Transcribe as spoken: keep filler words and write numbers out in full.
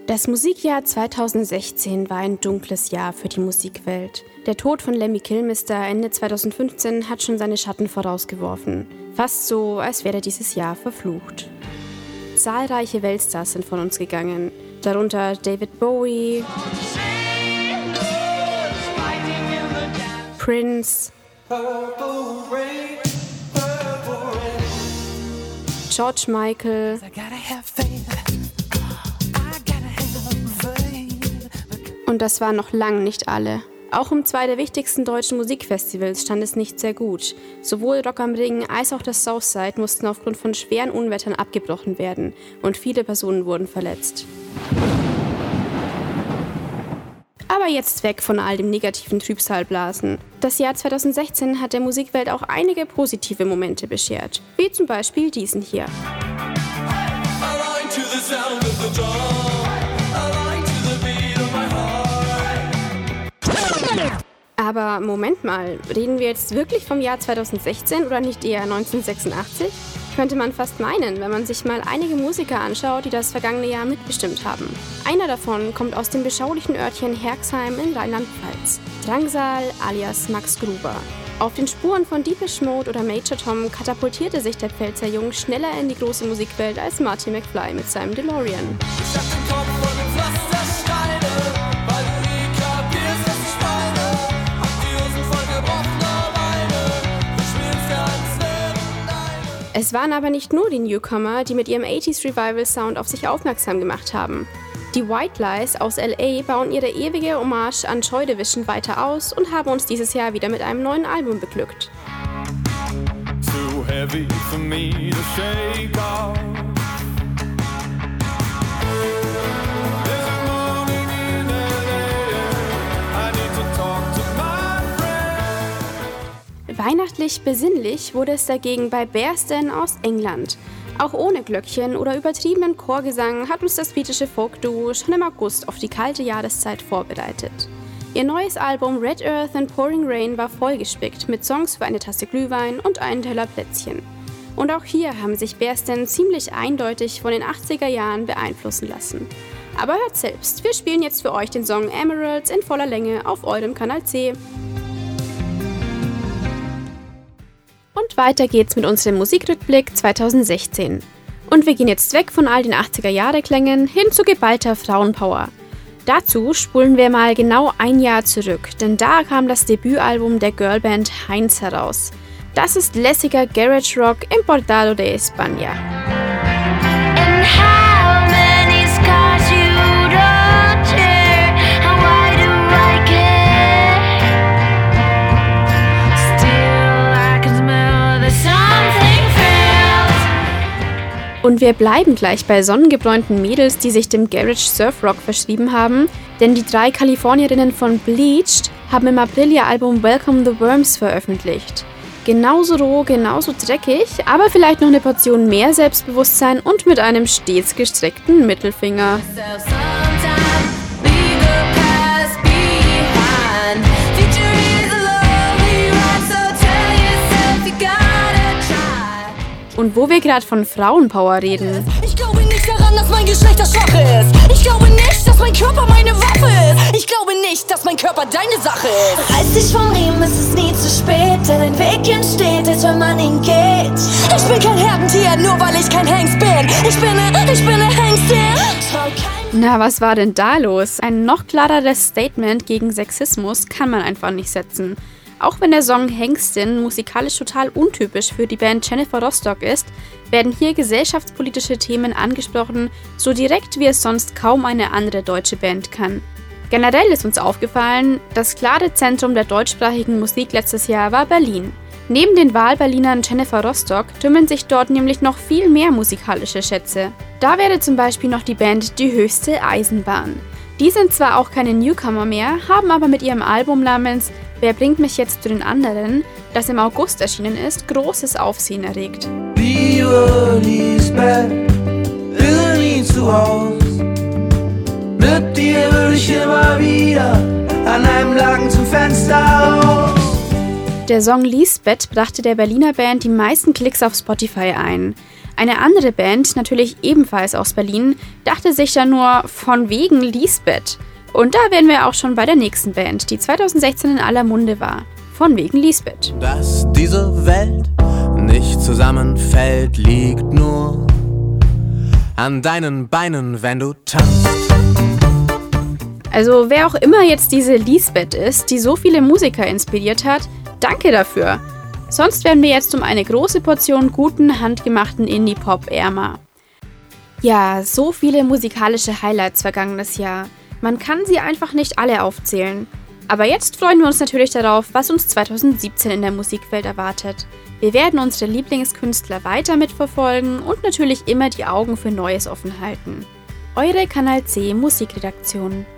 Das Musikjahr zweitausendsechzehn war ein dunkles Jahr für die Musikwelt. Der Tod von Lemmy Kilmister Ende zweitausendfünfzehn hat schon seine Schatten vorausgeworfen. Fast so, als wäre dieses Jahr verflucht. Zahlreiche Weltstars sind von uns gegangen, darunter David Bowie, Prince, George Michael und das waren noch lang nicht alle. Auch um zwei der wichtigsten deutschen Musikfestivals stand es nicht sehr gut. Sowohl Rock am Ring als auch das Southside mussten aufgrund von schweren Unwettern abgebrochen werden und viele Personen wurden verletzt. Aber jetzt weg von all dem negativen Trübsalblasen. Das Jahr zweitausendsechzehn hat der Musikwelt auch einige positive Momente beschert, wie zum Beispiel diesen hier. Aber Moment mal, reden wir jetzt wirklich vom Jahr zweitausendsechzehn oder nicht eher neunzehnhundertsechsundachtzig? Könnte man fast meinen, wenn man sich mal einige Musiker anschaut, die das vergangene Jahr mitbestimmt haben. Einer davon kommt aus dem beschaulichen Örtchen Herxheim in Rheinland-Pfalz. Drangsal alias Max Gruber. Auf den Spuren von Depeche Mode oder Major Tom katapultierte sich der Pfälzer Jung schneller in die große Musikwelt als Marty McFly mit seinem DeLorean. Ich hab den Kopf von den Pflastersteine, weil du nie kapierst, dass ich meine. Hab die Hosen voll gebrochener Beine, wir spielen's ganz neben deine. Es waren aber nicht nur die Newcomer, die mit ihrem achtziger Revival-Sound auf sich aufmerksam gemacht haben. Die White Lies aus L A bauen ihre ewige Hommage an Joy Division weiter aus und haben uns dieses Jahr wieder mit einem neuen Album beglückt. Too heavy for me to shake off. Weihnachtlich besinnlich wurde es dagegen bei Bearsden aus England. Auch ohne Glöckchen oder übertriebenen Chorgesang hat uns das britische Folk-Duo schon im August auf die kalte Jahreszeit vorbereitet. Ihr neues Album Red Earth and Pouring Rain war vollgespickt mit Songs für eine Tasse Glühwein und einen Teller Plätzchen. Und auch hier haben sich Bearsden ziemlich eindeutig von den achtziger Jahren beeinflussen lassen. Aber hört selbst, wir spielen jetzt für euch den Song Emeralds in voller Länge auf eurem Kanal C. Und weiter geht's mit unserem Musikrückblick zweitausendsechzehn. Und wir gehen jetzt weg von all den achtziger-Jahre-Klängen hin zu geballter Frauenpower. Dazu spulen wir mal genau ein Jahr zurück, denn da kam das Debütalbum der Girlband Heinz heraus. Das ist lässiger Garage Rock importado de España. Und wir bleiben gleich bei sonnengebräunten Mädels, die sich dem Garage Surf Rock verschrieben haben, denn die drei Kalifornierinnen von Bleached haben im April ihr Album Welcome the Worms veröffentlicht. Genauso roh, genauso dreckig, aber vielleicht noch eine Portion mehr Selbstbewusstsein und mit einem stets gestreckten Mittelfinger. Und wo wir gerade von Frauenpower reden. Ich glaube nicht daran, dass mein Geschlechter schwach ist. Ich glaube nicht, dass mein Körper meine Waffe ist. Ich glaube nicht, dass mein Körper deine Sache ist. Reiß dich vom Riemen, es ist nie zu spät. Denn ein Weg entsteht, erst wenn man ihn geht. Ich bin kein Herdentier, nur weil ich kein Hengst bin. Ich bin ne, ich bin ne Hengstin. Na, was war denn da los? Ein noch klareres Statement gegen Sexismus kann man einfach nicht setzen. Auch wenn der Song Hengstin musikalisch total untypisch für die Band Jennifer Rostock ist, werden hier gesellschaftspolitische Themen angesprochen, so direkt wie es sonst kaum eine andere deutsche Band kann. Generell ist uns aufgefallen, das klare Zentrum der deutschsprachigen Musik letztes Jahr war Berlin. Neben den Wahlberlinern Jennifer Rostock tümmeln sich dort nämlich noch viel mehr musikalische Schätze. Da wäre zum Beispiel noch die Band Die höchste Eisenbahn. Die sind zwar auch keine Newcomer mehr, haben aber mit ihrem Album namens Wer bringt mich jetzt zu den anderen, das im August erschienen ist, großes Aufsehen erregt. Liebe, die ist bad, will nie zu Haus. Mit dir würde ich immer wieder an einem Laken zum Fenster raus. Der Song Lisbeth brachte der Berliner Band die meisten Klicks auf Spotify ein. Eine andere Band, natürlich ebenfalls aus Berlin, dachte sich dann nur von wegen Lisbeth. Und da wären wir auch schon bei der nächsten Band, die zweitausendsechzehn in aller Munde war. Von wegen Lisbeth. Dass diese Welt nicht zusammenfällt, liegt nur an deinen Beinen, wenn du tanzt. Also wer auch immer jetzt diese Lisbeth ist, die so viele Musiker inspiriert hat, danke dafür. Sonst wären wir jetzt um eine große Portion guten, handgemachten Indie-Pop ärmer. Ja, so viele musikalische Highlights vergangenes Jahr. Man kann sie einfach nicht alle aufzählen. Aber jetzt freuen wir uns natürlich darauf, was uns zweitausendsiebzehn in der Musikwelt erwartet. Wir werden unsere Lieblingskünstler weiter mitverfolgen und natürlich immer die Augen für Neues offen halten. Eure Kanal C Musikredaktion.